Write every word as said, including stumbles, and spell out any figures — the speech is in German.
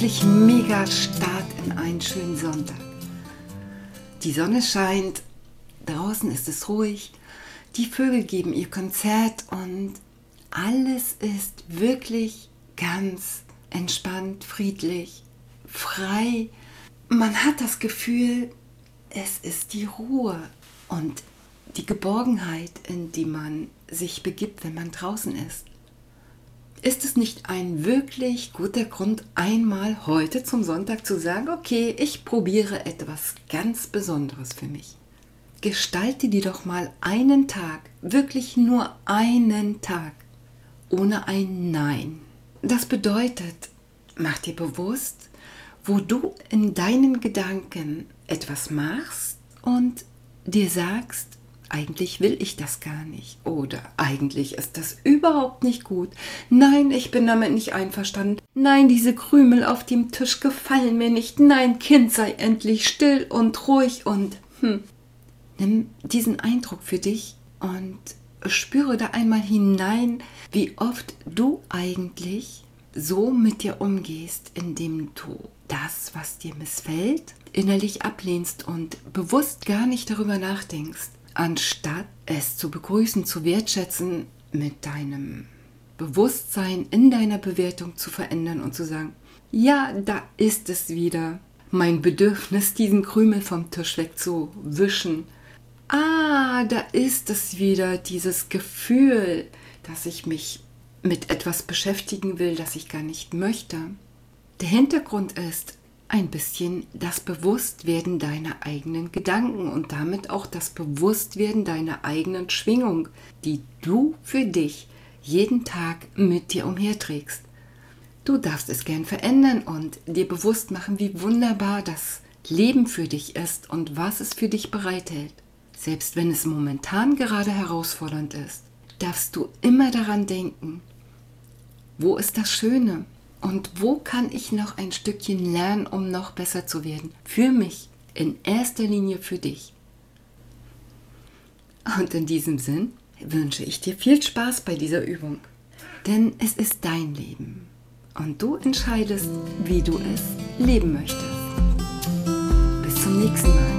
wirklich mega Start in einen schönen Sonntag. Die Sonne scheint, draußen ist es ruhig, die Vögel geben ihr Konzert und alles ist wirklich ganz entspannt, friedlich, frei. Man hat das Gefühl, es ist die Ruhe und die Geborgenheit, in die man sich begibt, wenn man draußen ist. Ist es nicht ein wirklich guter Grund, einmal heute zum Sonntag zu sagen, okay, ich probiere etwas ganz Besonderes für mich. Gestalte dir doch mal einen Tag, wirklich nur einen Tag, ohne ein Nein. Das bedeutet, mach dir bewusst, wo du in deinen Gedanken etwas machst und dir sagst, eigentlich will ich das gar nicht oder eigentlich ist das überhaupt nicht gut. Nein, ich bin damit nicht einverstanden. Nein, diese Krümel auf dem Tisch gefallen mir nicht. Nein, Kind, sei endlich still und ruhig und hm. Nimm diesen Eindruck für dich und spüre da einmal hinein, wie oft du eigentlich so mit dir umgehst, indem du das, was dir missfällt, innerlich ablehnst und bewusst gar nicht darüber nachdenkst, anstatt es zu begrüßen, zu wertschätzen, mit deinem Bewusstsein in deiner Bewertung zu verändern und zu sagen, ja, da ist es wieder, mein Bedürfnis, diesen Krümel vom Tisch wegzuwischen. Ah, da ist es wieder, dieses Gefühl, dass ich mich mit etwas beschäftigen will, das ich gar nicht möchte. Der Hintergrund ist ein bisschen das Bewusstwerden deiner eigenen Gedanken und damit auch das Bewusstwerden deiner eigenen Schwingung, die du für dich jeden Tag mit dir umherträgst. Du darfst es gern verändern und dir bewusst machen, wie wunderbar das Leben für dich ist und was es für dich bereithält. Selbst wenn es momentan gerade herausfordernd ist, darfst du immer daran denken, wo ist das Schöne? Und wo kann ich noch ein Stückchen lernen, um noch besser zu werden? Für mich, in erster Linie für dich. Und in diesem Sinn wünsche ich dir viel Spaß bei dieser Übung. Denn es ist dein Leben. Und du entscheidest, wie du es leben möchtest. Bis zum nächsten Mal.